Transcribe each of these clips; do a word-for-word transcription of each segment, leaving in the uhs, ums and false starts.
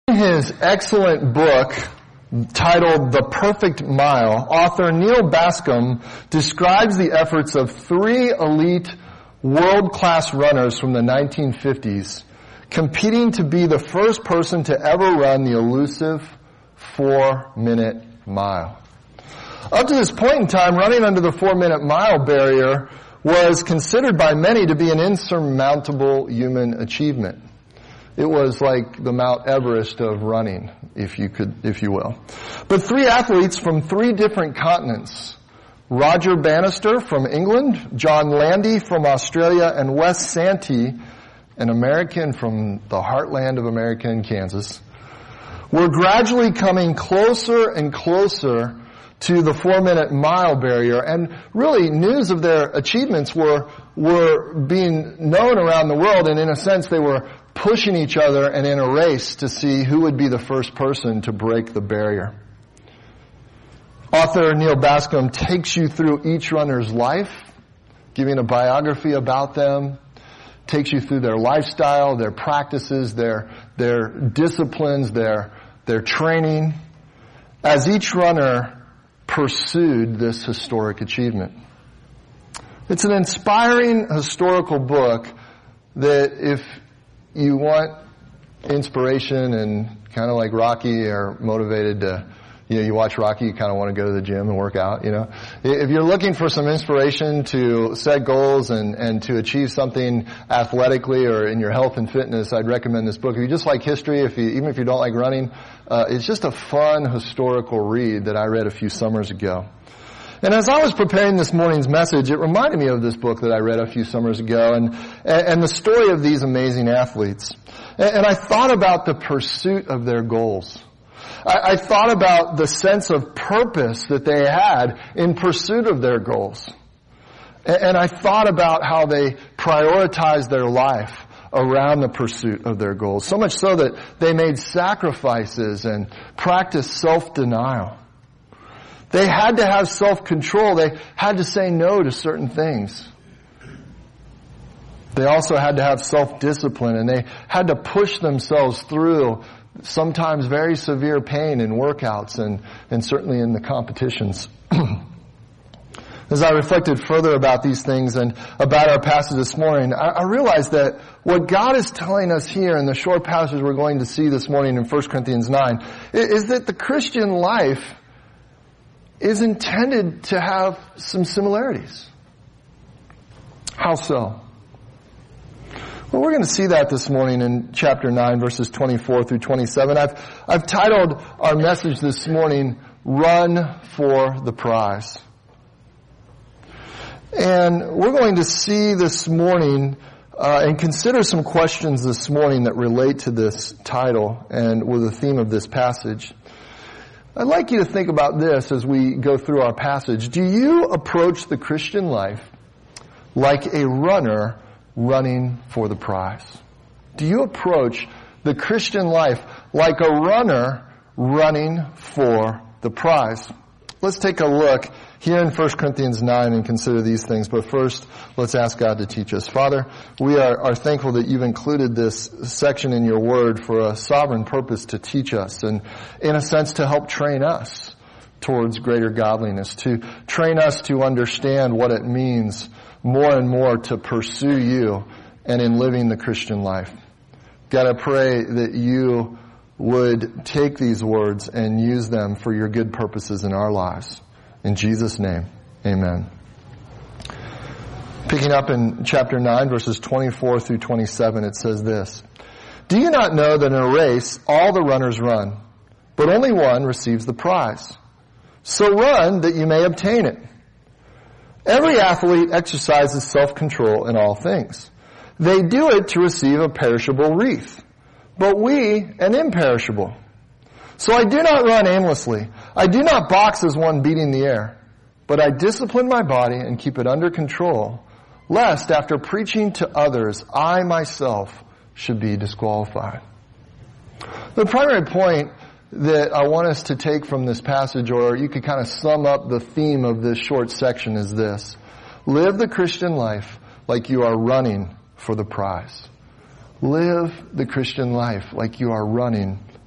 In his excellent book titled The Perfect Mile, author Neil Bascom describes the efforts of three elite world-class runners from the nineteen fifties competing to be the first person to ever run the elusive four-minute mile. Up to this point in time, running under the four-minute mile barrier was considered by many to be an insurmountable human achievement. It was like the Mount Everest of running, if you could, if you will. But three athletes from three different continents, Roger Bannister from England, John Landy from Australia, and Wes Santee, an American from the heartland of America in Kansas, were gradually coming closer and closer to the four-minute mile barrier, and really news of their achievements were were being known around the world, and in a sense they were pushing each other and in a race to see who would be the first person to break the barrier. Author Neil Bascom takes you through each runner's life, giving a biography about them, takes you through their lifestyle, their practices, their their disciplines, their their training, as each runner pursued this historic achievement. It's an inspiring historical book that if you want inspiration and kind of like Rocky are motivated to, you know, you watch Rocky, you kind of want to go to the gym and work out, you know. If you're looking for some inspiration to set goals and, and to achieve something athletically or in your health and fitness, I'd recommend this book. If you just like history, if you, even if you don't like running, uh, it's just a fun historical read that I read a few summers ago. And as I was preparing this morning's message, it reminded me of this book that I read a few summers ago and, and the story of these amazing athletes. And I thought about the pursuit of their goals. I, I thought about the sense of purpose that they had in pursuit of their goals. And I thought about how they prioritized their life around the pursuit of their goals. So much so that they made sacrifices and practiced self-denial. They had to have self-control. They had to say no to certain things. They also had to have self-discipline, and they had to push themselves through sometimes very severe pain in workouts and, and certainly in the competitions. As I reflected further about these things and about our passage this morning, I, I realized that what God is telling us here in the short passage we're going to see this morning in First Corinthians nine is that the Christian life is intended to have some similarities. How so? Well, we're going to see that this morning in chapter nine, verses twenty-four through twenty-seven. I've, I've titled our message this morning, Run for the Prize. And we're going to see this morning uh, and consider some questions this morning that relate to this title and with the theme of this passage. I'd like you to think about this as we go through our passage. Do you approach the Christian life like a runner running for the prize? Do you approach the Christian life like a runner running for the prize? Let's take a look here in First Corinthians nine and consider these things. But first, let's ask God to teach us. Father, we are, are thankful that you've included this section in your word for a sovereign purpose to teach us and, in a sense, to help train us towards greater godliness, to train us to understand what it means more and more to pursue you and in living the Christian life. God, I pray that you would take these words and use them for your good purposes in our lives. In Jesus' name, amen. Picking up in chapter nine, verses twenty-four through twenty-seven, it says this. Do you not know that in a race all the runners run, but only one receives the prize? So run that you may obtain it. Every athlete exercises self-control in all things. They do it to receive a perishable wreath, but we an imperishable. So I do not run aimlessly. I do not box as one beating the air, but I discipline my body and keep it under control, lest after preaching to others, I myself should be disqualified. The primary point that I want us to take from this passage, or you could kind of sum up the theme of this short section, is this. Live the Christian life like you are running for the prize. Live the Christian life like you are running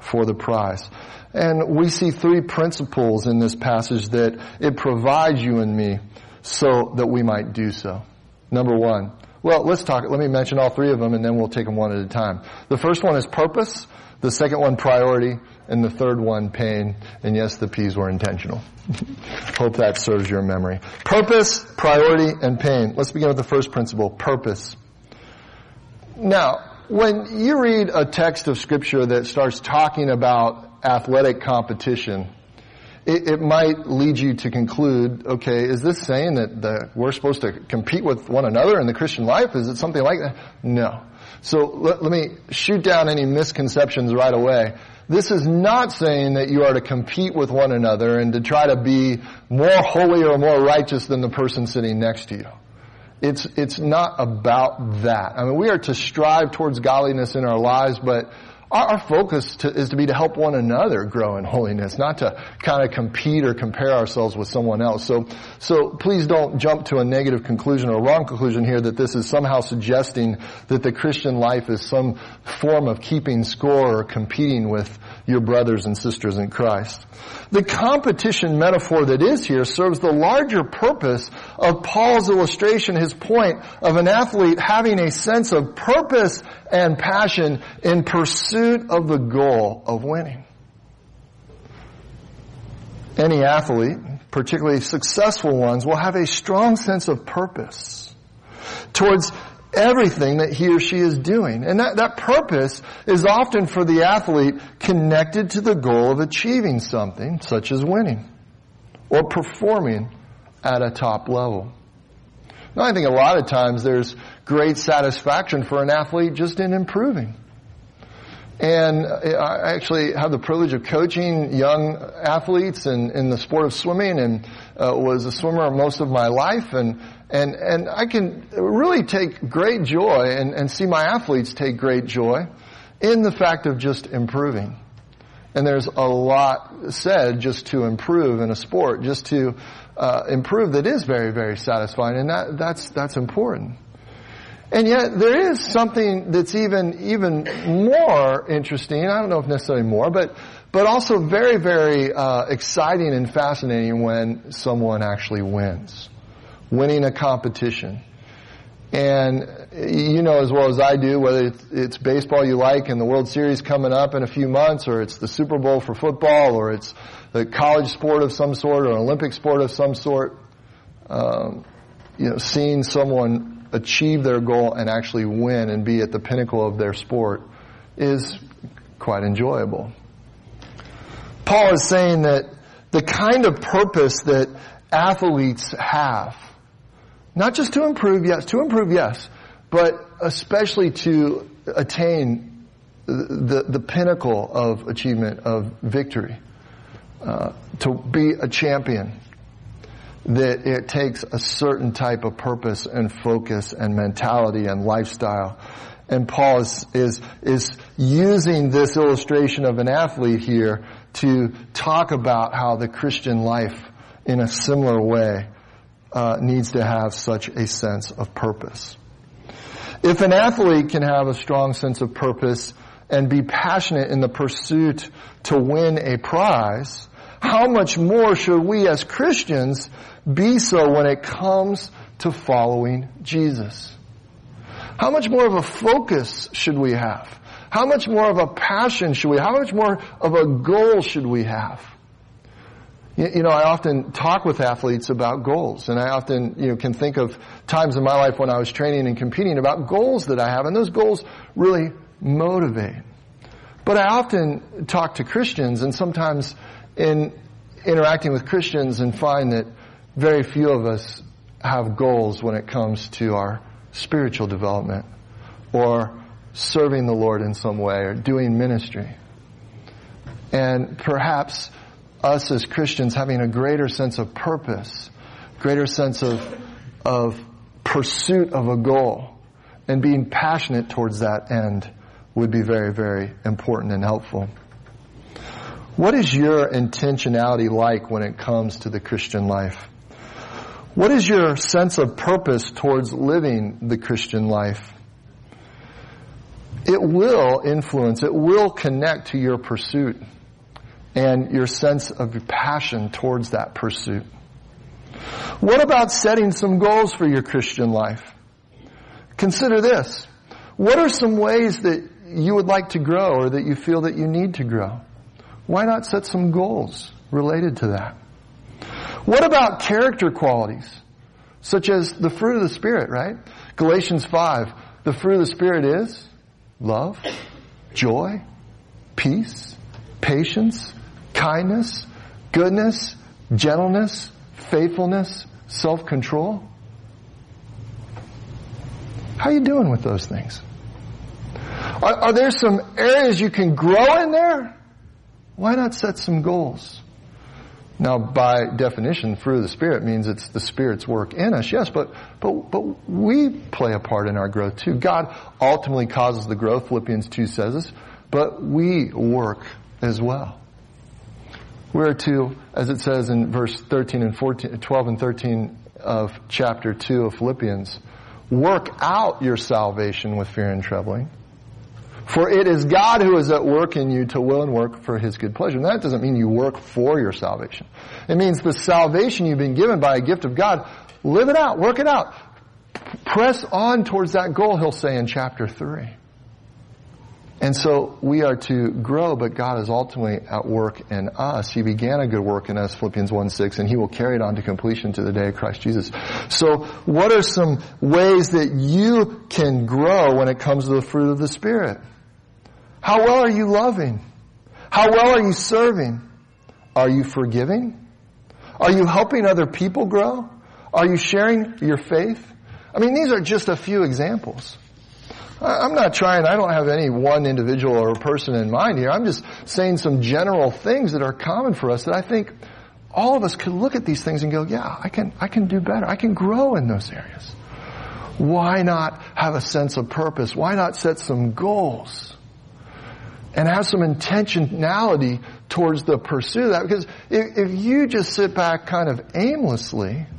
for the prize. And we see three principles in this passage that it provides you and me so that we might do so. Number one. Well, let's talk, let me mention all three of them and then we'll take them one at a time. The first one is purpose. The second one, priority. And the third one, pain. And yes, the P's were intentional. Hope that serves your memory. Purpose, priority, and pain. Let's begin with the first principle, purpose. Now, when you read a text of Scripture that starts talking about athletic competition, it, it might lead you to conclude, okay, is this saying that the, we're supposed to compete with one another in the Christian life? Is it something like that? No. So let, let me shoot down any misconceptions right away. This is not saying that you are to compete with one another and to try to be more holy or more righteous than the person sitting next to you. It's, it's not about that. I mean, we are to strive towards godliness in our lives, but our, our focus to, is to be to help one another grow in holiness, not to kind of compete or compare ourselves with someone else. So, so please don't jump to a negative conclusion or a wrong conclusion here that this is somehow suggesting that the Christian life is some form of keeping score or competing with your brothers and sisters in Christ. The competition metaphor that is here serves the larger purpose of Paul's illustration, his point of an athlete having a sense of purpose and passion in pursuit of the goal of winning. Any athlete, particularly successful ones, will have a strong sense of purpose towards everything that he or she is doing. And that, that purpose is often for the athlete connected to the goal of achieving something, such as winning or performing at a top level. Now, I think a lot of times there's great satisfaction for an athlete just in improving. And I actually have the privilege of coaching young athletes in, in the sport of swimming, and uh, was a swimmer most of my life. And and and I can really take great joy and, and see my athletes take great joy in the fact of just improving. And there's a lot said just to improve in a sport, just to uh, improve that is very, very satisfying, and that that's that's important. And yet there is something that's even even more interesting. I don't know if necessarily more, but but also very, very uh, exciting and fascinating when someone actually wins, winning a competition. And you know as well as I do, whether it's, it's baseball you like and the World Series coming up in a few months, or it's the Super Bowl for football, or it's the college sport of some sort, or an Olympic sport of some sort. Um, you know, seeing someone achieve their goal and actually win and be at the pinnacle of their sport is quite enjoyable. Paul is saying that the kind of purpose that athletes have, not just to improve, yes, to improve, yes, but especially to attain the, the pinnacle of achievement of victory, uh, to be a champion, that it takes a certain type of purpose and focus and mentality and lifestyle. And Paul is, is, is using this illustration of an athlete here to talk about how the Christian life in a similar way uh, needs to have such a sense of purpose. If an athlete can have a strong sense of purpose and be passionate in the pursuit to win a prize, how much more should we as Christians be so when it comes to following Jesus? How much more of a focus should we have? How much more of a passion should we have? How much more of a goal should we have? You, you know, I often talk with athletes about goals, and I often, you know, can think of times in my life when I was training and competing about goals that I have, and those goals really motivate. But I often talk to Christians, and sometimes in interacting with Christians, and find that very few of us have goals when it comes to our spiritual development or serving the Lord in some way or doing ministry. And perhaps us as Christians having a greater sense of purpose, greater sense of, of pursuit of a goal and being passionate towards that end would be very, very important and helpful. What is your intentionality like when it comes to the Christian life? What is your sense of purpose towards living the Christian life? it will influence, it will connect to your pursuit and your sense of passion towards that pursuit. What about setting some goals for your Christian life? Consider this. What are some ways that you would like to grow or that you feel that you need to grow? Why not set some goals related to that? What about character qualities, such as the fruit of the Spirit, right? Galatians five, the fruit of the Spirit is love, joy, peace, patience, kindness, goodness, gentleness, faithfulness, self-control. How are you doing with those things? Are, are there some areas you can grow in there? Why not set some goals? Now, by definition, fruit of the Spirit means it's the Spirit's work in us, yes, but, but, but we play a part in our growth too. God ultimately causes the growth, Philippians two says this, but we work as well. We're to, as it says in verse thirteen and fourteen, twelve and thirteen of chapter two of Philippians, work out your salvation with fear and trembling. For it is God who is at work in you to will and work for His good pleasure. And that doesn't mean you work for your salvation. It means the salvation you've been given by a gift of God, live it out, work it out. Press on towards that goal, he'll say in chapter three. And so we are to grow, but God is ultimately at work in us. He began a good work in us, Philippians one six, and He will carry it on to completion to the day of Christ Jesus. So what are some ways that you can grow when it comes to the fruit of the Spirit? How well are you loving? How well are you serving? Are you forgiving? Are you helping other people grow? Are you sharing your faith? I mean, these are just a few examples. I'm not trying, I don't have any one individual or person in mind here. I'm just saying some general things that are common for us that I think all of us could look at these things and go, yeah, I can, I can do better. I can grow in those areas. Why not have a sense of purpose? Why not set some goals? And have some intentionality towards the pursuit of that. Because if, if you just sit back kind of aimlessly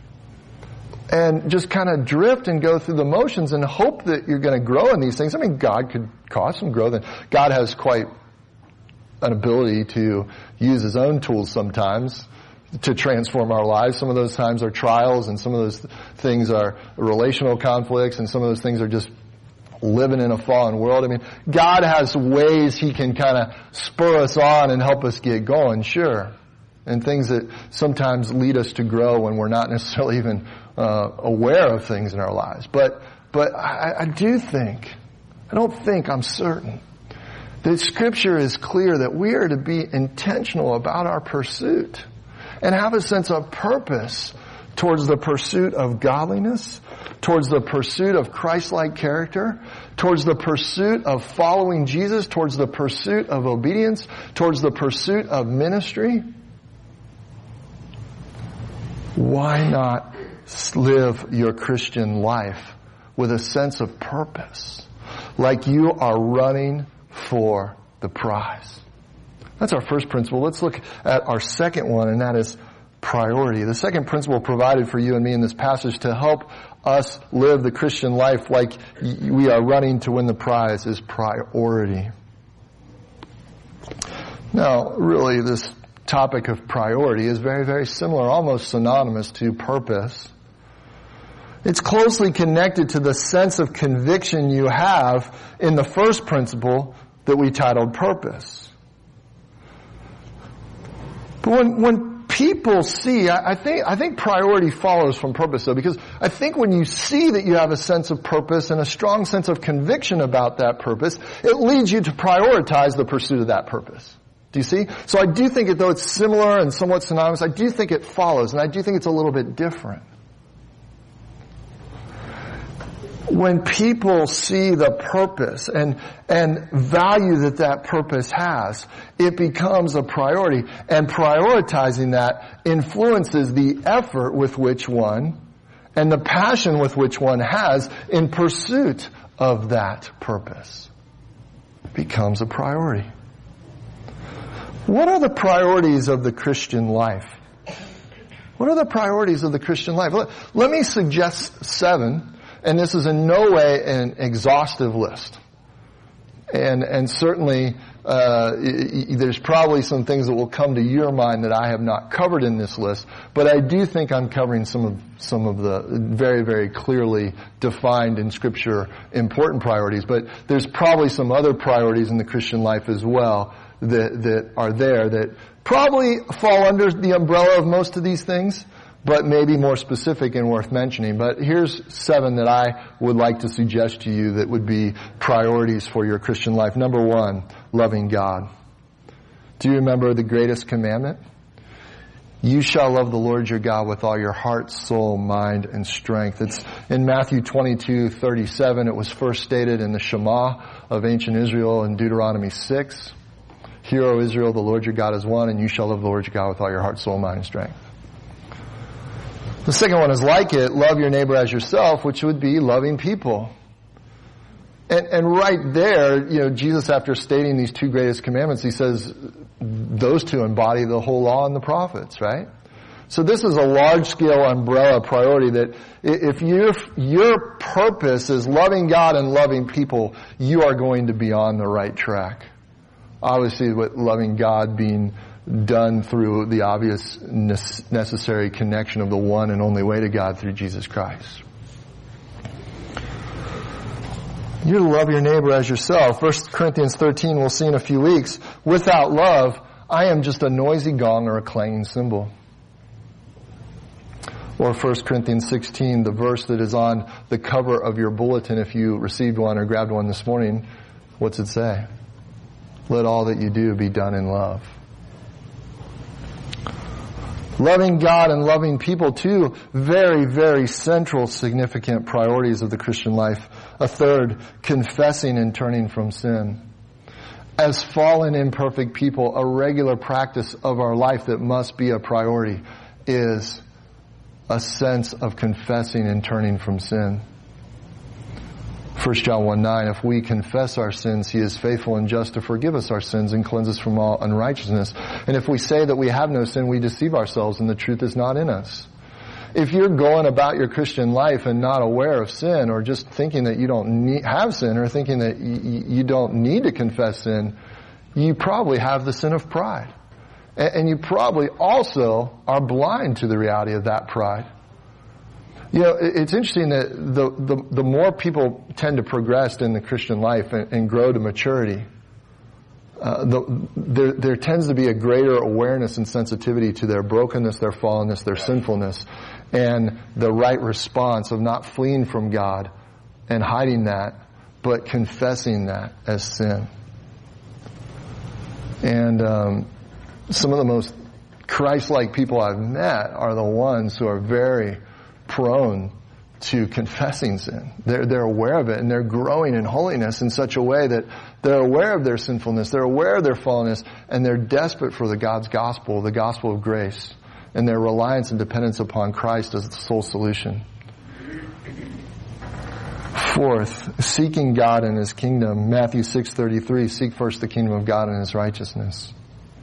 and just kind of drift and go through the motions and hope that you're going to grow in these things, I mean, God could cause some growth. And God has quite an ability to use His own tools sometimes to transform our lives. Some of those times are trials, and some of those things are relational conflicts, and some of those things are just living in a fallen world. I mean, God has ways He can kind of spur us on and help us get going, sure. And things that sometimes lead us to grow when we're not necessarily even uh, aware of things in our lives. But, but I, I do think, I don't think, I'm certain, that Scripture is clear that we are to be intentional about our pursuit and have a sense of purpose towards the pursuit of godliness, towards the pursuit of Christ-like character, towards the pursuit of following Jesus, towards the pursuit of obedience, towards the pursuit of ministry. Why not live your Christian life with a sense of purpose, like you are running for the prize? That's our first principle. Let's look at our second one, and that is priority. The second principle provided for you and me in this passage to help us live the Christian life like we are running to win the prize is priority. Now, really, this topic of priority is very, very similar, almost synonymous to purpose. It's closely connected to the sense of conviction you have in the first principle that we titled purpose. But when, when people see, I, I think, I think priority follows from purpose though, because I think when you see that you have a sense of purpose and a strong sense of conviction about that purpose, it leads you to prioritize the pursuit of that purpose. Do you see? So I do think that though it's similar and somewhat synonymous, I do think it follows, and I do think it's a little bit different. When people see the purpose and, and value that that purpose has, it becomes a priority. And prioritizing that influences the effort with which one and the passion with which one has in pursuit of that purpose. It becomes a priority. What are the priorities of the Christian life? What are the priorities of the Christian life? Let, let me suggest seven. And this is in no way an exhaustive list. And, and certainly, uh, there's probably some things that will come to your mind that I have not covered in this list, but I do think I'm covering some of, some of the very, very clearly defined in Scripture important priorities. But there's probably some other priorities in the Christian life as well that, that are there that probably fall under the umbrella of most of these things, but maybe more specific and worth mentioning. But here's seven that I would like to suggest to you that would be priorities for your Christian life. Number one, loving God. Do you remember the greatest commandment? You shall love the Lord your God with all your heart, soul, mind, and strength. It's in Matthew twenty-two thirty-seven. It was first stated in the Shema of ancient Israel in Deuteronomy six. Hear, O Israel, the Lord your God is one, and you shall love the Lord your God with all your heart, soul, mind, and strength. The second one is like it, love your neighbor as yourself, which would be loving people. And, and right there, you know, Jesus, after stating these two greatest commandments, he says those two embody the whole law and the prophets, right? So this is a large-scale umbrella priority that if your, your purpose is loving God and loving people, you are going to be on the right track. Obviously, with loving God being done through the obvious necessary connection of the one and only way to God through Jesus Christ. You love your neighbor as yourself. First Corinthians thirteen, we'll see in a few weeks. Without love, I am just a noisy gong or a clanging cymbal. Or First Corinthians sixteen, the verse that is on the cover of your bulletin if you received one or grabbed one this morning. What's it say? Let all that you do be done in love. Loving God and loving people, two very, very central, significant priorities of the Christian life. A third, confessing and turning from sin. As fallen, imperfect people, a regular practice of our life that must be a priority is a sense of confessing and turning from sin. First John one nine, if we confess our sins, He is faithful and just to forgive us our sins and cleanse us from all unrighteousness. And if we say that we have no sin, we deceive ourselves and the truth is not in us. If you're going about your Christian life and not aware of sin, or just thinking that you don't need, have sin, or thinking that you, you don't need to confess sin, you probably have the sin of pride. And, and you probably also are blind to the reality of that pride. You know, it's interesting that the, the, the more people tend to progress in the Christian life and, and grow to maturity, uh, the, there, there tends to be a greater awareness and sensitivity to their brokenness, their fallenness, their sinfulness, and the right response of not fleeing from God and hiding that, but confessing that as sin. And um, some of the most Christ-like people I've met are the ones who are very prone to confessing sin. They're, they're aware of it, and they're growing in holiness in such a way that they're aware of their sinfulness, they're aware of their fallenness, and they're desperate for the God's gospel, the gospel of grace, and their reliance and dependence upon Christ as the sole solution. Fourth, seeking God and His kingdom. Matthew six thirty-three, seek first the kingdom of God and His righteousness.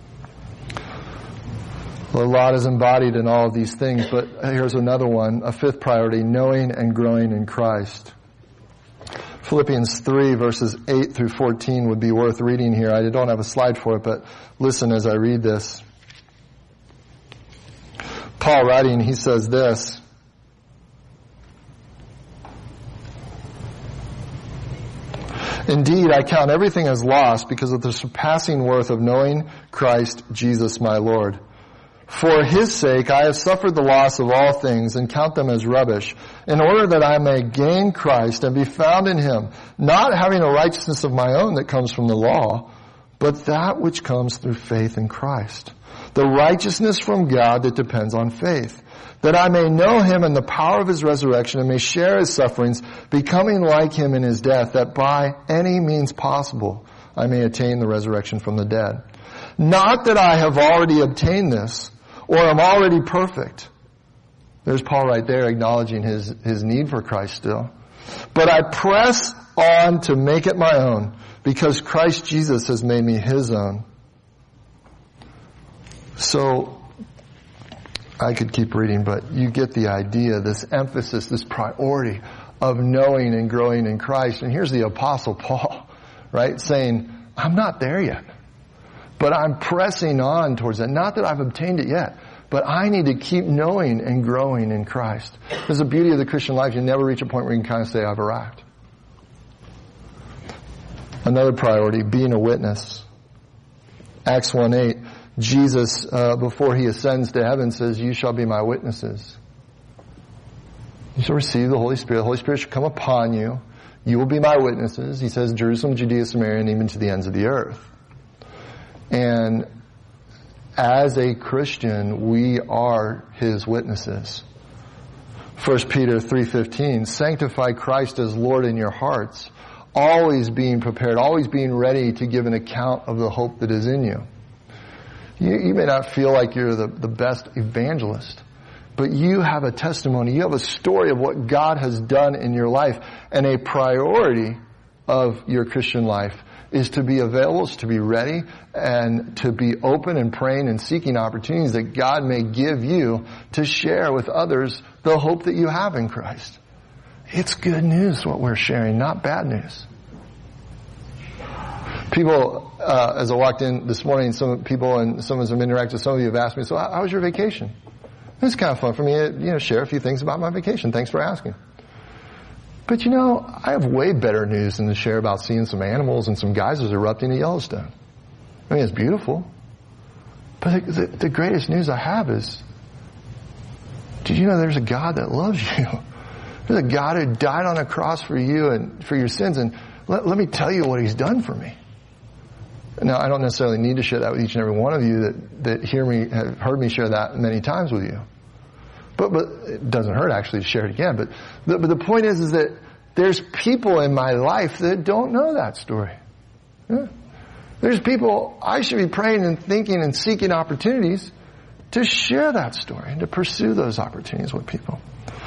Well, a lot is embodied in all of these things, but here's another one, a fifth priority, knowing and growing in Christ. Philippians three, verses eight through fourteen would be worth reading here. I don't have a slide for it, but listen as I read this. Paul writing, he says this, indeed, I count everything as loss because of the surpassing worth of knowing Christ Jesus my Lord. For His sake I have suffered the loss of all things and count them as rubbish, in order that I may gain Christ and be found in Him, not having a righteousness of my own that comes from the law, but that which comes through faith in Christ, the righteousness from God that depends on faith, that I may know Him and the power of His resurrection and may share His sufferings, becoming like Him in His death, that by any means possible I may attain the resurrection from the dead. Not that I have already obtained this, or am already perfect. There's Paul right there acknowledging his, his need for Christ still. But I press on to make it my own, because Christ Jesus has made me His own. So, I could keep reading, but you get the idea, this emphasis, this priority of knowing and growing in Christ. And here's the Apostle Paul right? Saying, I'm not there yet, but I'm pressing on towards that. Not that I've obtained it yet, but I need to keep knowing and growing in Christ. This is the beauty of the Christian life. You never reach a point where you can kind of say, I've arrived. Another priority, being a witness. Acts one eight, Jesus, uh, before he ascends to heaven, says, you shall be my witnesses. You shall receive the Holy Spirit. The Holy Spirit shall come upon you. You will be my witnesses. He says, Jerusalem, Judea, Samaria, and even to the ends of the earth. And as a Christian, we are his witnesses. First Peter three fifteen, sanctify Christ as Lord in your hearts, always being prepared, always being ready to give an account of the hope that is in you. You, you may not feel like you're the, the best evangelist, but you have a testimony. You have a story of what God has done in your life. And a priority of your Christian life is to be available, is to be ready, and to be open and praying and seeking opportunities that God may give you to share with others the hope that you have in Christ. It's good news what we're sharing, not bad news. People, uh, as I walked in this morning, some people and some of them interacted, some of you have asked me, so how was your vacation? It's kind of fun for me to, you know, share a few things about my vacation. Thanks for asking. But you know, I have way better news than to share about seeing some animals and some geysers erupting at Yellowstone. I mean, it's beautiful. But the, the, the greatest news I have is, did you know there's a God that loves you? There's a God who died on a cross for you and for your sins. And let, let me tell you what he's done for me. Now, I don't necessarily need to share that with each and every one of you that, that hear me, have heard me share that many times with you. But, but it doesn't hurt actually to share it again. But the, but the point is, is that there's people in my life that don't know that story. Yeah. There's people I should be praying and thinking and seeking opportunities to share that story and to pursue those opportunities with people.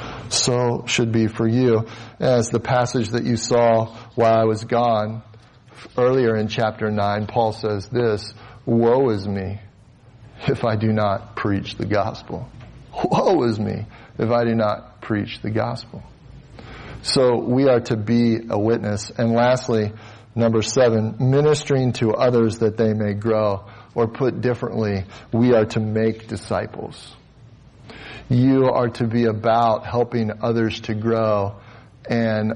So should be for you. As the passage that you saw while I was gone, earlier in chapter nine, Paul says this, woe is me if I do not preach the gospel. Woe is me if I do not preach the gospel. So we are to be a witness. And lastly, number seven, ministering to others that they may grow. Or put differently, we are to make disciples. You are to be about helping others to grow and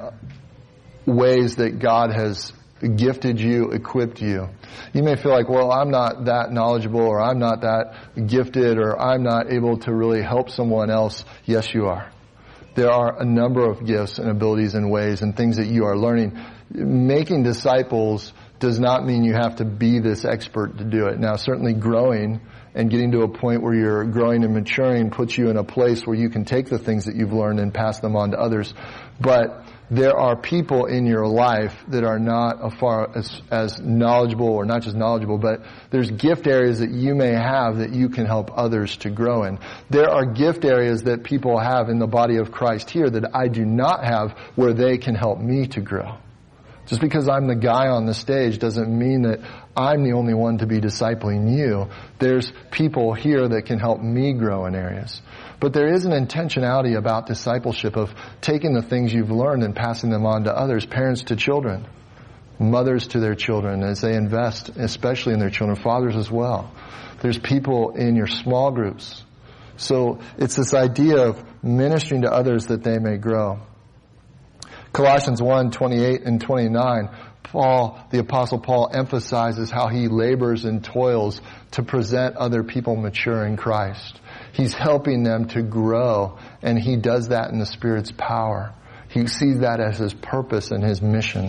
ways that God has gifted you, equipped you. You may feel like, well, I'm not that knowledgeable, or I'm not that gifted, or I'm not able to really help someone else. Yes, you are. There are a number of gifts and abilities and ways and things that you are learning. Making disciples does not mean you have to be this expert to do it. Now, certainly growing and getting to a point where you're growing and maturing puts you in a place where you can take the things that you've learned and pass them on to others. But there are people in your life that are not as far as, as knowledgeable, or not just knowledgeable, but there's gift areas that you may have that you can help others to grow in. There are gift areas that people have in the body of Christ here that I do not have, where they can help me to grow. Just because I'm the guy on the stage doesn't mean that I'm the only one to be discipling you. There's people here that can help me grow in areas. But there is an intentionality about discipleship of taking the things you've learned and passing them on to others, parents to children, mothers to their children as they invest, especially in their children, fathers as well. There's people in your small groups. So it's this idea of ministering to others that they may grow. Colossians one, twenty-eight and twenty-nine, Paul, the Apostle Paul, emphasizes how he labors and toils to present other people mature in Christ. He's helping them to grow, and he does that in the Spirit's power. He sees that as his purpose and his mission.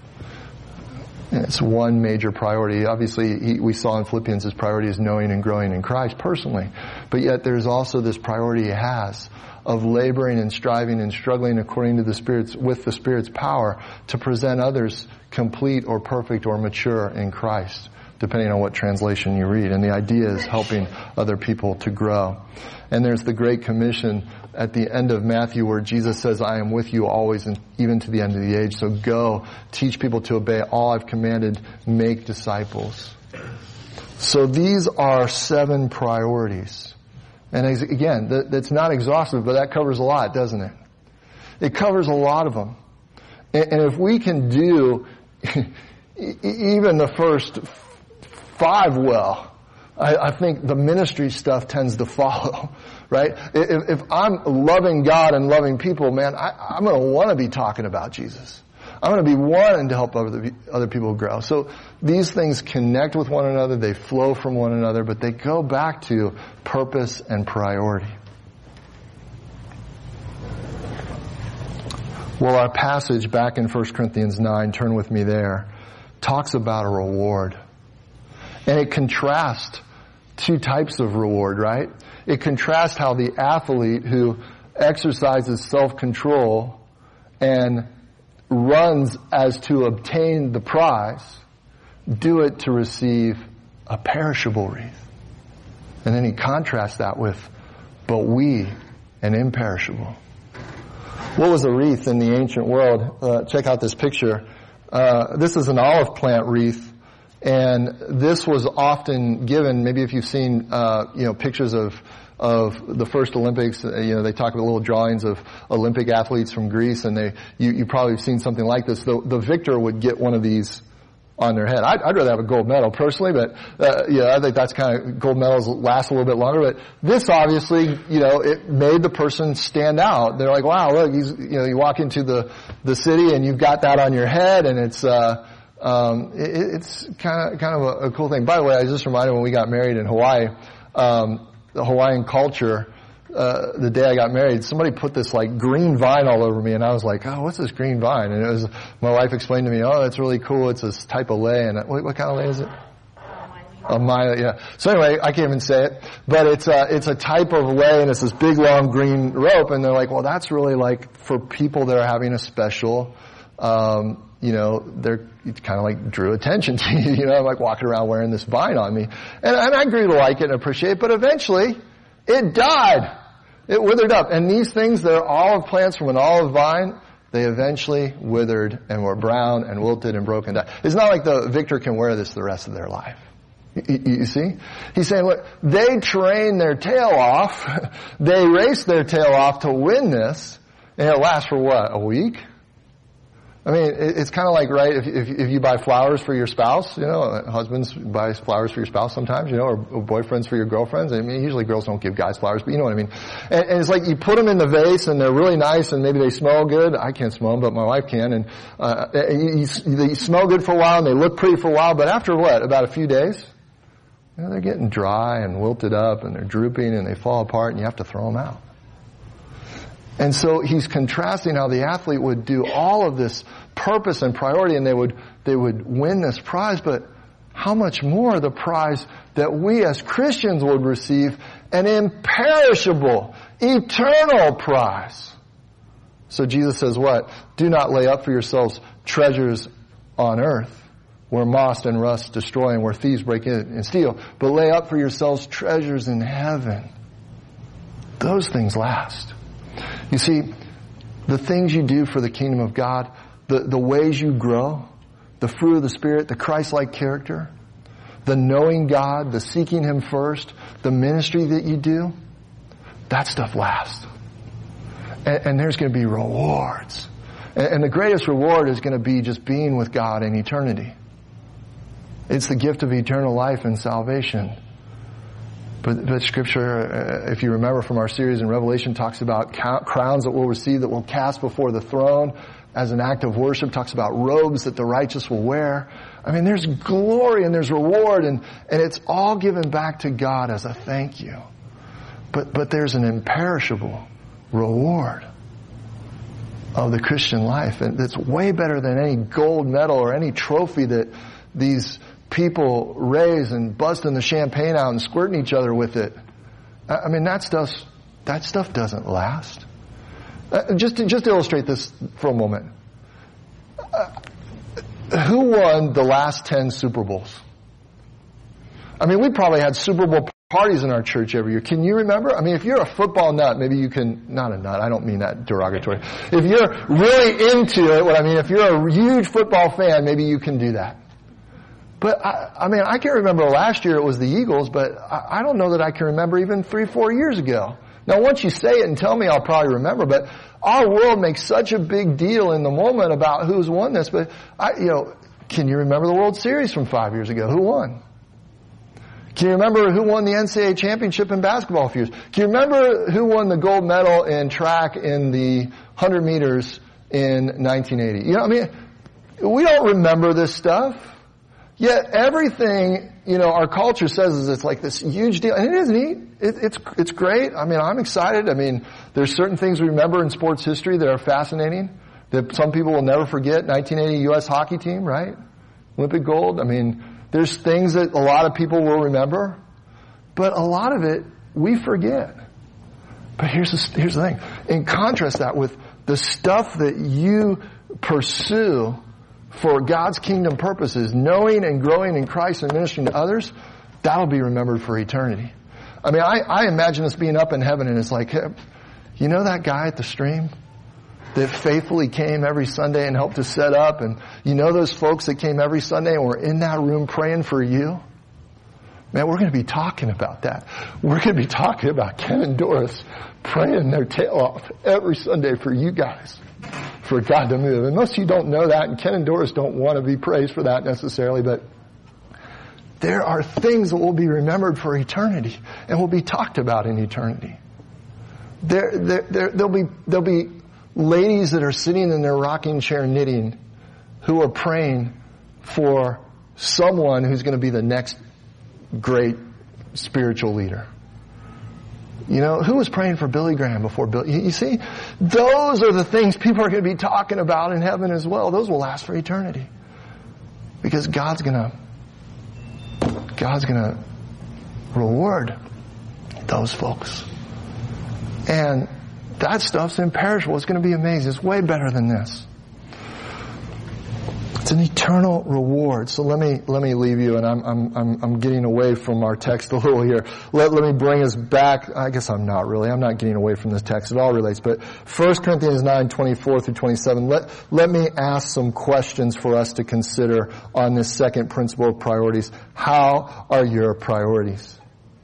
And it's one major priority. Obviously, he, we saw in Philippians his priority is knowing and growing in Christ personally. But yet there's also this priority he has of laboring and striving and struggling according to the Spirit's, with the Spirit's power to present others complete or perfect or mature in Christ, depending on what translation you read. And the idea is helping other people to grow. And there's the Great Commission at the end of Matthew where Jesus says, I am with you always and even to the end of the age. So go, teach people to obey all I've commanded, make disciples. So these are seven priorities. And again, that's not exhaustive, but that covers a lot, doesn't it? It covers a lot of them. And if we can do, e- even the first five well. I, I think the ministry stuff tends to follow, right? If, if I'm loving God and loving people, man, I, I'm going to want to be talking about Jesus. I'm going to be wanting to help other, other people grow. So these things connect with one another. They flow from one another, but they go back to purpose and priority. Well, our passage back in First Corinthians nine, turn with me there, talks about a reward. And it contrasts two types of reward, right? It contrasts how the athlete who exercises self-control and runs as to obtain the prize, do it to receive a perishable wreath. And then he contrasts that with, but we, an imperishable. What was a wreath in the ancient world? Uh, check out this picture. Uh, this is an olive plant wreath. And this was often given, maybe if you've seen, uh, you know, pictures of, of the first Olympics, uh, you know, they talk about little drawings of Olympic athletes from Greece, and they, you, you probably have seen something like this. The, the victor would get one of these on their head. I'd, I'd rather have a gold medal personally, but, uh, yeah, I think that's kind of, gold medals last a little bit longer, but this obviously, you know, it made the person stand out. They're like, wow, look, he's, you know, you walk into the, the city and you've got that on your head, and it's, uh, Um, it, it's kind of, kind of a, a cool thing. By the way, I was just reminded when we got married in Hawaii, um, the Hawaiian culture, uh, the day I got married, somebody put this like green vine all over me, and I was like, oh, what's this green vine? And it was, my wife explained to me, oh, that's really cool. It's this type of lei. And what, what kind of lei is it? A Maya, yeah. So anyway, I can't even say it, but it's a, it's a type of lei, and it's this big long green rope, and they're like, well, that's really like for people that are having a special, um, you know, they're, it kind of like drew attention to you, you know, I'm like walking around wearing this vine on me. And, and I grew to like it and appreciate it, but eventually it died. It withered up. And these things, they're olive plants from an olive vine, they eventually withered and were brown and wilted and broken down. It's not like the victor can wear this the rest of their life. You, you see? He's saying, look, they train their tail off, they race their tail off to win this, and it lasts for what, a week? I mean, it's kind of like, right, if, if, if you buy flowers for your spouse, you know, husbands buy flowers for your spouse sometimes, you know, or, or boyfriends for your girlfriends. I mean, usually girls don't give guys flowers, but you know what I mean. And, and it's like you put them in the vase and they're really nice and maybe they smell good. I can't smell them, but my wife can. And, uh, you, you, they smell good for a while and they look pretty for a while, but after what, about a few days, you know, they're getting dry and wilted up and they're drooping and they fall apart and you have to throw them out. And so he's contrasting how the athlete would do all of this purpose and priority, and they would they would win this prize, but how much more the prize that we as Christians would receive, an imperishable, eternal prize. So Jesus says what? Do not lay up for yourselves treasures on earth, where moth and rust destroy and where thieves break in and steal, but lay up for yourselves treasures in heaven. Those things last. You see, the things you do for the kingdom of God, the, the ways you grow, the fruit of the Spirit, the Christ-like character, the knowing God, the seeking Him first, the ministry that you do, that stuff lasts. And, and there's going to be rewards. And, and the greatest reward is going to be just being with God in eternity. It's the gift of eternal life and salvation. But, but Scripture, uh, if you remember from our series in Revelation, talks about crowns that we'll receive that we'll cast before the throne as an act of worship. Talks about robes that the righteous will wear. I mean, there's glory and there's reward, and, and it's all given back to God as a thank you. But, but there's an imperishable reward of the Christian life, and it's way better than any gold medal or any trophy that these people raise and busting the champagne out and squirting each other with it. I mean, that stuff, that stuff doesn't last. Uh, just to, just to illustrate this for a moment. Uh, who won the last ten Super Bowls? I mean, we probably had Super Bowl parties in our church every year. Can you remember? I mean, if you're a football nut, maybe you can, not a nut, I don't mean that derogatory. If you're really into it, what I mean, if you're a huge football fan, maybe you can do that. But, I, I mean, I can't remember last year it was the Eagles, but I, I don't know that I can remember even three, four years ago. Now, once you say it and tell me, I'll probably remember, but our world makes such a big deal in the moment about who's won this. But, I, you know, Can you remember the World Series from five years ago? Who won? Can you remember who won the N C double A championship in basketball a few years? Can you remember who won the gold medal in track in the one hundred meters in nineteen eighty? You know, I mean, we don't remember this stuff. Yet everything, you know, our culture says is it's like this huge deal. And it is neat. It, it's, it's great. I mean, I'm excited. I mean, there's certain things we remember in sports history that are fascinating, that some people will never forget. nineteen eighty U S hockey team, right? Olympic gold. I mean, there's things that a lot of people will remember, but a lot of it we forget. But here's the, here's the thing. In contrast that with the stuff that you pursue for God's kingdom purposes, knowing and growing in Christ and ministering to others, that'll be remembered for eternity. I mean, I, I imagine us being up in heaven and it's like, hey, you know that guy at the stream that faithfully came every Sunday and helped us set up? And you know those folks that came every Sunday and were in that room praying for you? Man, we're going to be talking about that. We're going to be talking about Ken and Doris praying their tail off every Sunday for you guys, for God to move. And most of you don't know that, and Ken and Doris don't want to be praised for that necessarily, but there are things that will be remembered for eternity and will be talked about in eternity. There, there, there, there'll be, there'll be ladies that are sitting in their rocking chair knitting who are praying for someone who's going to be the next great spiritual leader. You know, who was praying for Billy Graham before Billy? You see, those are the things people are going to be talking about in heaven as well. Those will last for eternity. Because God's going to, God's going to reward those folks. And that stuff's imperishable. It's going to be amazing. It's way better than this. It's an eternal reward. So let me let me leave you, and I'm I'm I'm I'm getting away from our text a little here. Let let me bring us back. I guess I'm not really. I'm not getting away from this text. It all relates. But First Corinthians nine twenty-four through twenty-seven. Let let me ask some questions for us to consider on this second principle of priorities. How are your priorities?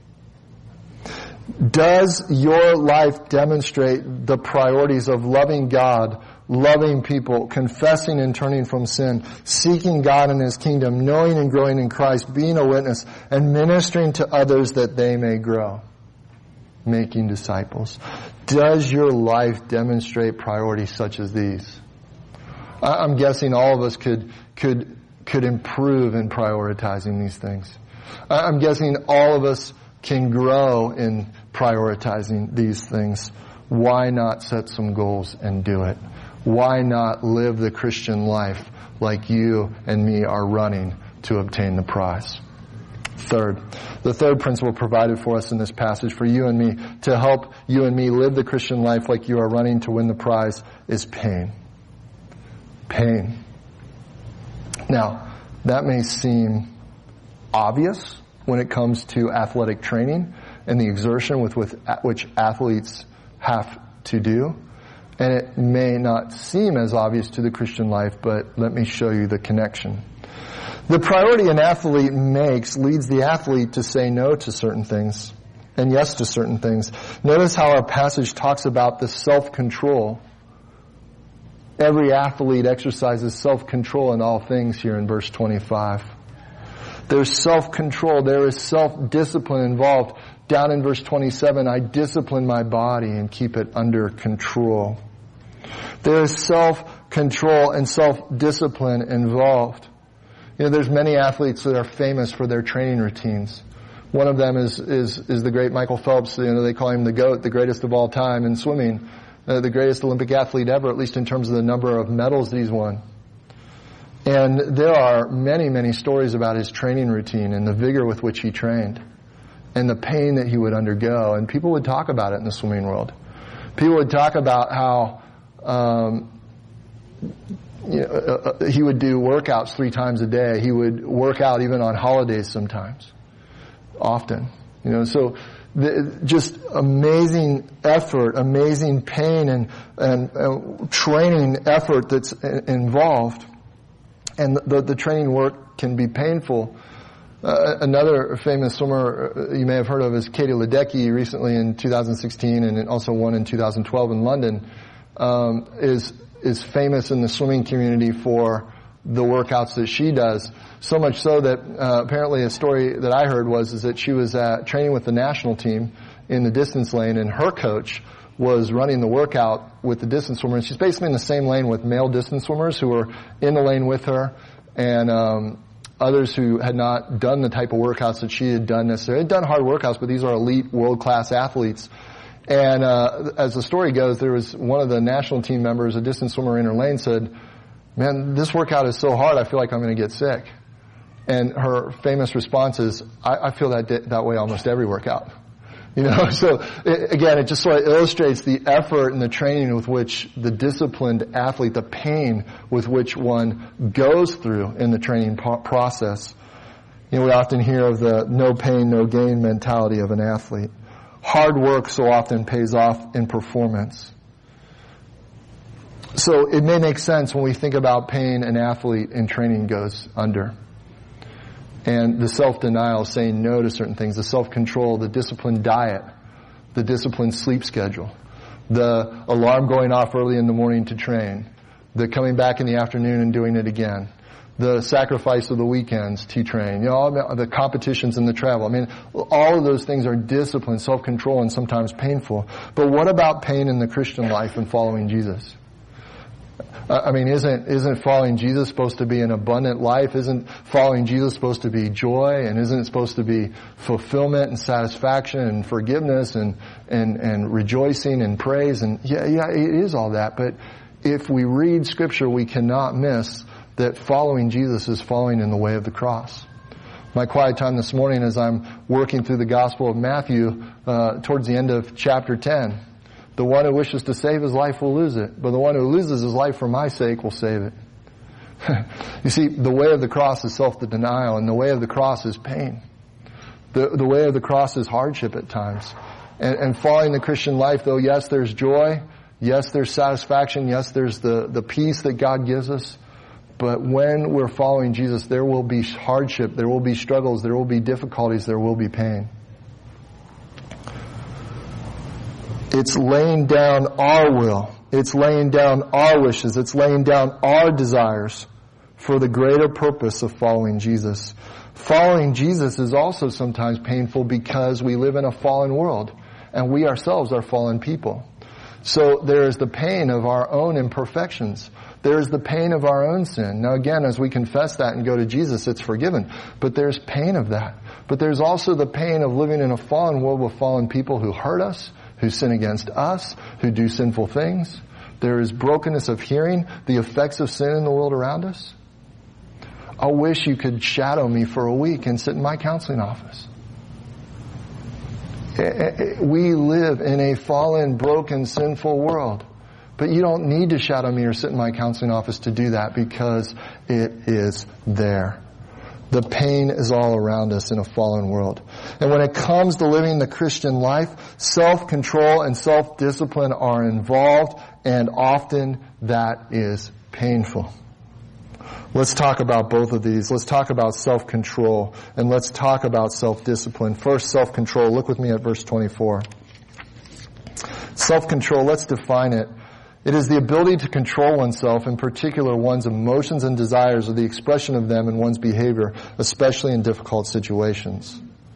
Does your life demonstrate the priorities of loving God, loving people, confessing and turning from sin, seeking God and His kingdom, knowing and growing in Christ, being a witness, and ministering to others that they may grow, making disciples? Does your life demonstrate priorities such as these? I'm guessing all of us could could could improve in prioritizing these things. I'm guessing all of us can grow in prioritizing these things. Why not set some goals and do it? Why not live the Christian life like you and me are running to obtain the prize? Third, the third principle provided for us in this passage for you and me to help you and me live the Christian life like you are running to win the prize is pain. Pain. Now, that may seem obvious when it comes to athletic training and the exertion with, with which athletes have to do. And it may not seem as obvious to the Christian life, but let me show you the connection. The priority an athlete makes leads the athlete to say no to certain things and yes to certain things. Notice how our passage talks about the self-control. Every athlete exercises self-control in all things here in verse twenty-five. There's self-control. There is self-discipline involved. Down in verse twenty-seven, I discipline my body and keep it under control. There is self-control and self-discipline involved. You know, there's many athletes that are famous for their training routines. One of them is is is the great Michael Phelps. You know, they call him the GOAT, the greatest of all time in swimming, uh, the greatest Olympic athlete ever, at least in terms of the number of medals that he's won. And there are many, many stories about his training routine and the vigor with which he trained and the pain that he would undergo. And people would talk about it in the swimming world. People would talk about how um, you know, uh, he would do workouts three times a day. He would work out even on holidays sometimes, often. You know, so the, just amazing effort, amazing pain and, and uh, training effort that's involved. And the, the training work can be painful. Uh, another famous swimmer you may have heard of is Katie Ledecky, recently in two thousand sixteen and also one in two thousand twelve in London, um, is is famous in the swimming community for the workouts that she does. So much so that uh, apparently a story that I heard was is that she was uh, training with the national team in the distance lane, and her coach was running the workout with the distance swimmer. And she's basically in the same lane with male distance swimmers who were in the lane with her, and um, others who had not done the type of workouts that she had done necessarily. They'd done hard workouts, but these are elite, world-class athletes. And uh, as the story goes, there was one of the national team members, a distance swimmer in her lane, said, "Man, this workout is so hard, I feel like I'm going to get sick." And her famous response is, I, I feel that di- that way almost every workout. You know, so it, again, it just sort of illustrates the effort and the training with which the disciplined athlete, the pain with which one goes through in the training po- process. You know, we often hear of the no pain, no gain mentality of an athlete. Hard work so often pays off in performance. So it may make sense when we think about pain an athlete in training goes under. And the self-denial, saying no to certain things, the self-control, the disciplined diet, the disciplined sleep schedule, the alarm going off early in the morning to train, the coming back in the afternoon and doing it again, the sacrifice of the weekends to train, you know, all the competitions and the travel. I mean, all of those things are discipline, self-control, and sometimes painful. But what about pain in the Christian life and following Jesus? I mean, isn't isn't following Jesus supposed to be an abundant life? Isn't following Jesus supposed to be joy? And isn't it supposed to be fulfillment and satisfaction and forgiveness and and and rejoicing and praise? And yeah, yeah, it is all that. But if we read Scripture, we cannot miss that following Jesus is following in the way of the cross. My quiet time this morning as I'm working through the Gospel of Matthew, uh, towards the end of chapter ten. The one who wishes to save his life will lose it, but the one who loses his life for my sake will save it. You see, the way of the cross is self-denial, and the way of the cross is pain. The, the way of the cross is hardship at times. And, and following the Christian life, though, yes, there's joy, yes, there's satisfaction, yes, there's the, the peace that God gives us. But when we're following Jesus, there will be hardship, there will be struggles, there will be difficulties, there will be pain. It's laying down our will. It's laying down our wishes. It's laying down our desires for the greater purpose of following Jesus. Following Jesus is also sometimes painful because we live in a fallen world, and we ourselves are fallen people. So there is the pain of our own imperfections. There is the pain of our own sin. Now again, as we confess that and go to Jesus, it's forgiven. But there's pain of that. But there's also the pain of living in a fallen world with fallen people who hurt us, who sin against us, who do sinful things. There is brokenness of hearing, the effects of sin in the world around us. I wish you could shadow me for a week and sit in my counseling office. We live in a fallen, broken, sinful world. But you don't need to shadow me or sit in my counseling office to do that because it is there. The pain is all around us in a fallen world. And when it comes to living the Christian life, self-control and self-discipline are involved, and often that is painful. Let's talk about both of these. Let's talk about self-control, and let's talk about self-discipline. First, self-control. Look with me at verse twenty-four. Self-control, let's define it. It is the ability to control oneself, in particular one's emotions and desires, or the expression of them in one's behavior, especially in difficult situations.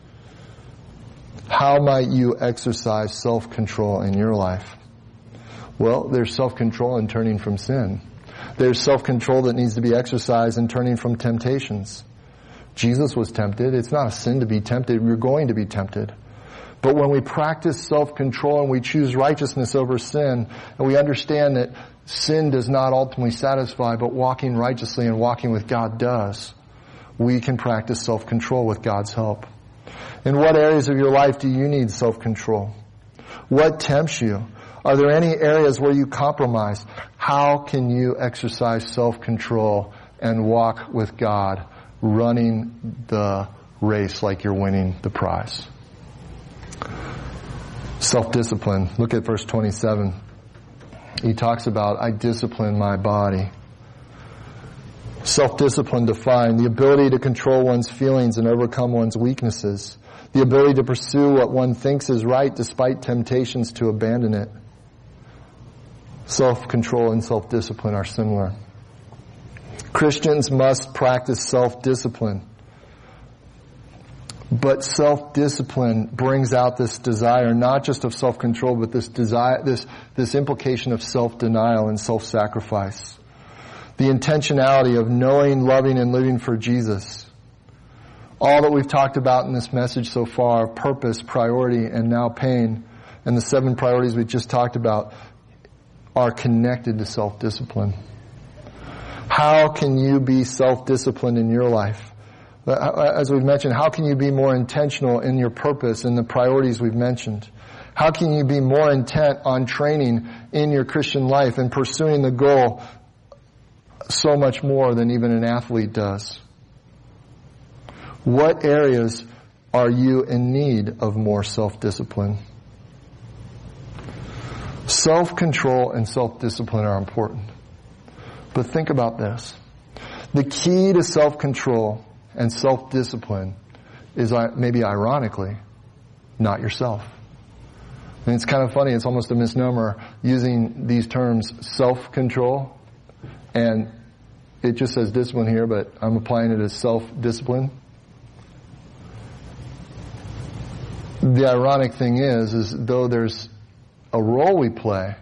How might you exercise self-control in your life? Well, there's self-control in turning from sin. There's self-control that needs to be exercised in turning from temptations. Jesus was tempted. It's not a sin to be tempted. You're going to be tempted. But when we practice self-control and we choose righteousness over sin, and we understand that sin does not ultimately satisfy, but walking righteously and walking with God does, we can practice self-control with God's help. In what areas of your life do you need self-control? What tempts you? Are there any areas where you compromise? How can you exercise self-control and walk with God, running the race like you're winning the prize? Self-discipline. Look at verse twenty-seven. He talks about, I discipline my body. Self-discipline defined, the ability to control one's feelings and overcome one's weaknesses. The ability to pursue what one thinks is right despite temptations to abandon it. Self-control and self-discipline are similar. Christians must practice self-discipline. But self-discipline brings out this desire, not just of self-control, but this desire, this, this implication of self-denial and self-sacrifice. The intentionality of knowing, loving, and living for Jesus. All that we've talked about in this message so far, purpose, priority, and now pain, and the seven priorities we just talked about, are connected to self-discipline. How can you be self-disciplined in your life? As we've mentioned, how can you be more intentional in your purpose and the priorities we've mentioned? How can you be more intent on training in your Christian life and pursuing the goal so much more than even an athlete does? What areas are you in need of more self-discipline? Self-control and self-discipline are important. But think about this. The key to self-control and self-discipline is, maybe ironically, not yourself. And it's kind of funny, it's almost a misnomer using these terms self-control, and it just says discipline here, but I'm applying it as self-discipline. The ironic thing is, is though there's a role we play,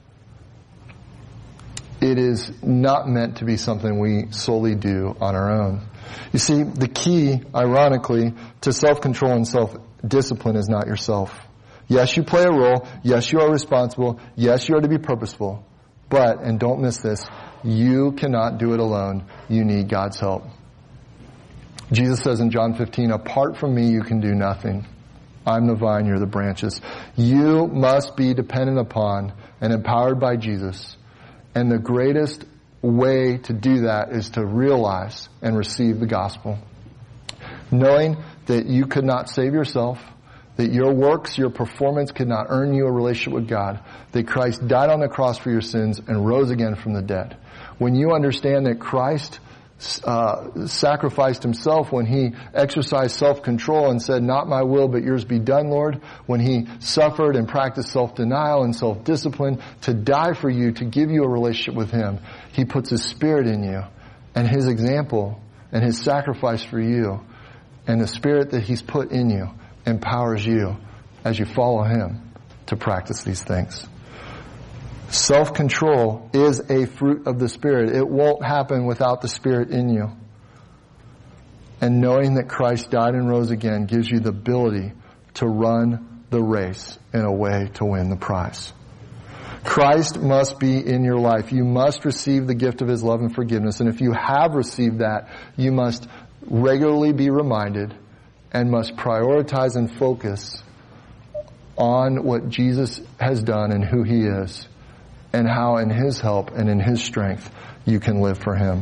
it is not meant to be something we solely do on our own. You see, the key, ironically, to self-control and self-discipline is not yourself. Yes, you play a role. Yes, you are responsible. Yes, you are to be purposeful. But, and don't miss this, you cannot do it alone. You need God's help. Jesus says in John fifteen, apart from me, you can do nothing. I'm the vine, you're the branches. You must be dependent upon and empowered by Jesus. And the greatest way to do that is to realize and receive the gospel. Knowing that you could not save yourself, that your works, your performance could not earn you a relationship with God, that Christ died on the cross for your sins and rose again from the dead. When you understand that Christ uh, sacrificed himself when he exercised self-control and said, not my will, but yours be done, Lord, when he suffered and practiced self-denial and self-discipline to die for you, to give you a relationship with him, he puts his Spirit in you, and his example and his sacrifice for you and the Spirit that he's put in you empowers you as you follow him to practice these things. Self-control is a fruit of the Spirit. It won't happen without the Spirit in you. And knowing that Christ died and rose again gives you the ability to run the race in a way to win the prize. Christ must be in your life. You must receive the gift of his love and forgiveness. And if you have received that, you must regularly be reminded and must prioritize and focus on what Jesus has done and who he is, and how in his help and in his strength you can live for him.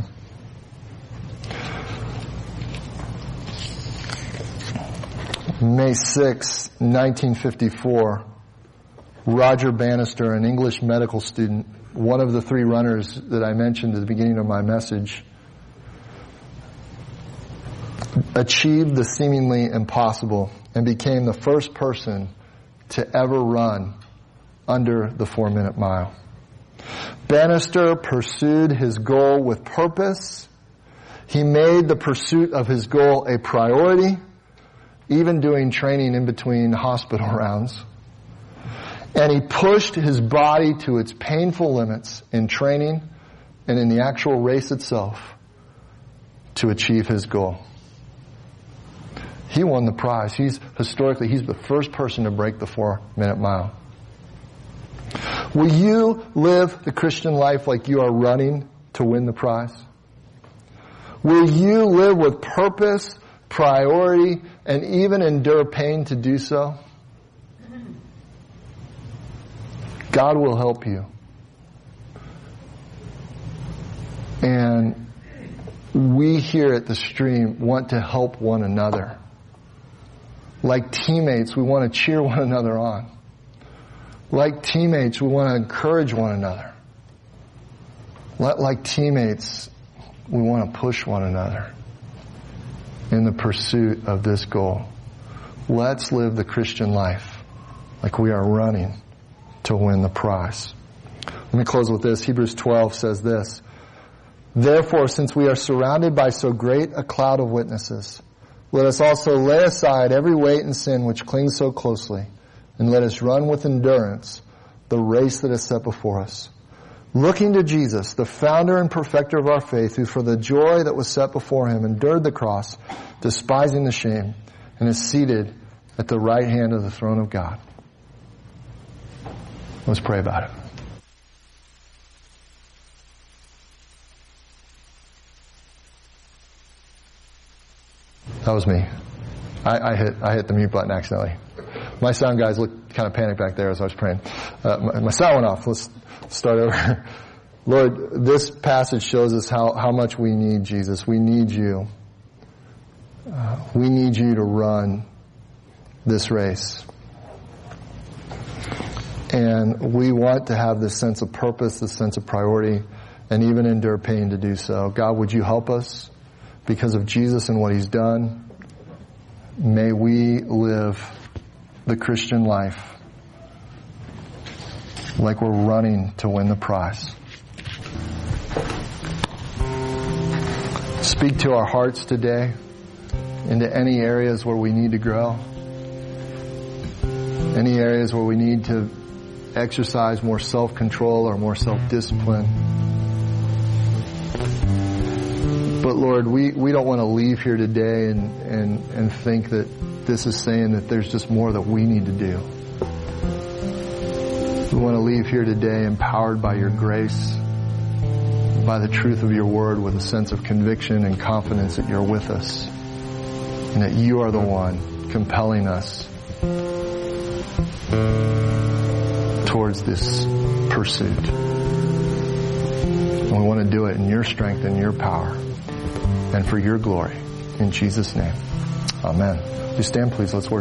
May sixth, nineteen fifty-four, Roger Bannister, an English medical student, one of the three runners that I mentioned at the beginning of my message, achieved the seemingly impossible and became the first person to ever run under the four-minute mile. Bannister pursued his goal with purpose. He made the pursuit of his goal a priority, even doing training in between hospital rounds. And he pushed his body to its painful limits in training and in the actual race itself to achieve his goal. He won the prize. He's historically, he's the first person to break the four-minute mile. Will you live the Christian life like you are running to win the prize? Will you live with purpose, priority, and even endure pain to do so? God will help you. And we here at the Stream want to help one another. Like teammates, we want to cheer one another on. Like teammates, we want to encourage one another. Like teammates, we want to push one another in the pursuit of this goal. Let's live the Christian life like we are running to win the prize. Let me close with this. Hebrews twelve says this. Therefore, since we are surrounded by so great a cloud of witnesses, let us also lay aside every weight and sin which clings so closely, and let us run with endurance the race that is set before us. Looking to Jesus, the founder and perfecter of our faith, who for the joy that was set before him endured the cross, despising the shame, and is seated at the right hand of the throne of God. Let's pray about it. That was me. I, I hit I hit the mute button accidentally. My sound guys looked kind of panicked back there as I was praying. Uh, my, my sound went off. Let's start over. Lord, this passage shows us how, how much we need Jesus. We need you. Uh, we need you to run this race. And we want to have this sense of purpose, this sense of priority, and even endure pain to do so. God, would you help us? Because of Jesus and what he's done, may we live the Christian life like we're running to win the prize. Speak to our hearts today into any areas where we need to grow, any areas where we need to exercise more self-control or more self-discipline. But Lord, we, we don't want to leave here today and, and, and think that this is saying that there's just more that we need to do. We want to leave here today empowered by your grace, by the truth of your word, with a sense of conviction and confidence that you're with us and that you are the one compelling us towards this pursuit. And we want to do it in your strength and your power and for your glory. In Jesus' name, amen. Please stand, please. Let's worship.